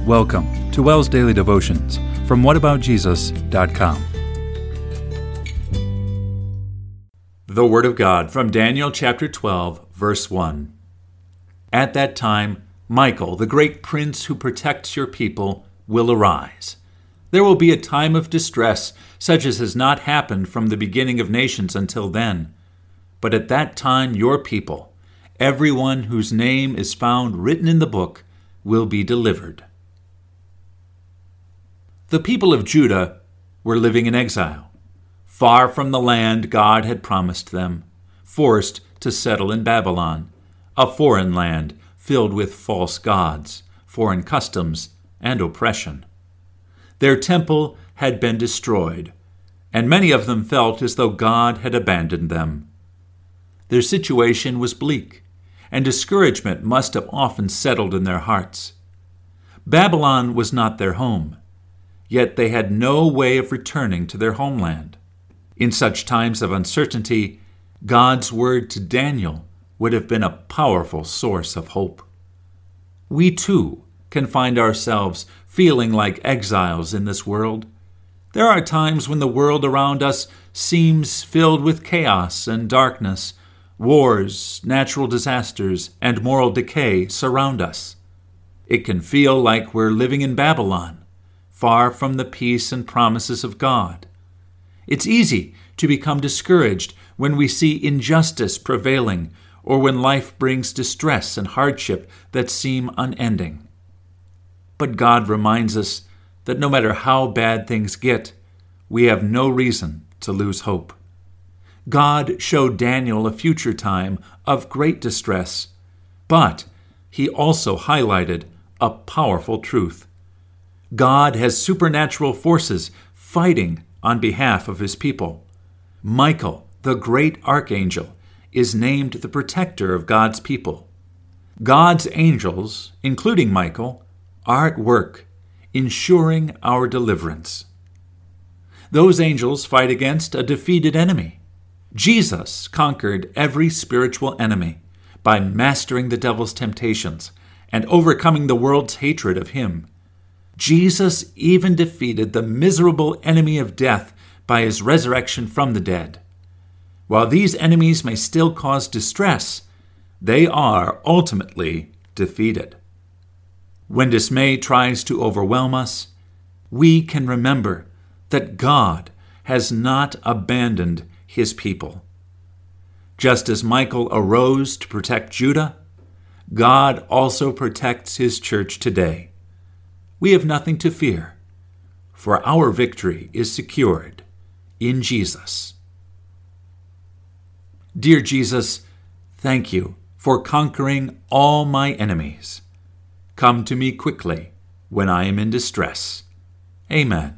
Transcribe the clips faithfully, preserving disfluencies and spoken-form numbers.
Welcome to WELS Daily Devotions from what about jesus dot com. The Word of God from Daniel chapter twelve, verse one. At that time, Michael, the great prince who protects your people, will arise. There will be a time of distress, such as has not happened from the beginning of nations until then. But at that time your people, everyone whose name is found written in the book, will be delivered. The people of Judah were living in exile, far from the land God had promised them, forced to settle in Babylon, a foreign land filled with false gods, foreign customs, and oppression. Their temple had been destroyed, and many of them felt as though God had abandoned them. Their situation was bleak, and discouragement must have often settled in their hearts. Babylon was not their home, yet they had no way of returning to their homeland. In such times of uncertainty, God's word to Daniel would have been a powerful source of hope. We too can find ourselves feeling like exiles in this world. There are times when the world around us seems filled with chaos and darkness. Wars, natural disasters, and moral decay surround us. It can feel like we're living in Babylon, far from the peace and promises of God. It's easy to become discouraged when we see injustice prevailing or when life brings distress and hardship that seem unending. But God reminds us that no matter how bad things get, we have no reason to lose hope. God showed Daniel a future time of great distress, but he also highlighted a powerful truth. God has supernatural forces fighting on behalf of his people. Michael, the great archangel, is named the protector of God's people. God's angels, including Michael, are at work, ensuring our deliverance. Those angels fight against a defeated enemy. Jesus conquered every spiritual enemy by mastering the devil's temptations and overcoming the world's hatred of him. Jesus even defeated the miserable enemy of death by his resurrection from the dead. While these enemies may still cause distress, they are ultimately defeated. When dismay tries to overwhelm us, we can remember that God has not abandoned his people. Just as Michael arose to protect Judah, God also protects his church today. We have nothing to fear, for our victory is secured in Jesus. Dear Jesus, thank you for conquering all my enemies. Come to me quickly when I am in distress. Amen.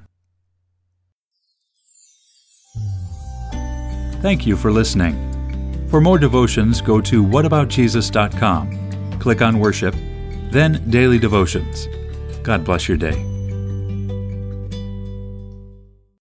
Thank you for listening. For more devotions, go to what about jesus dot com. Click on Worship, then Daily Devotions. God bless your day.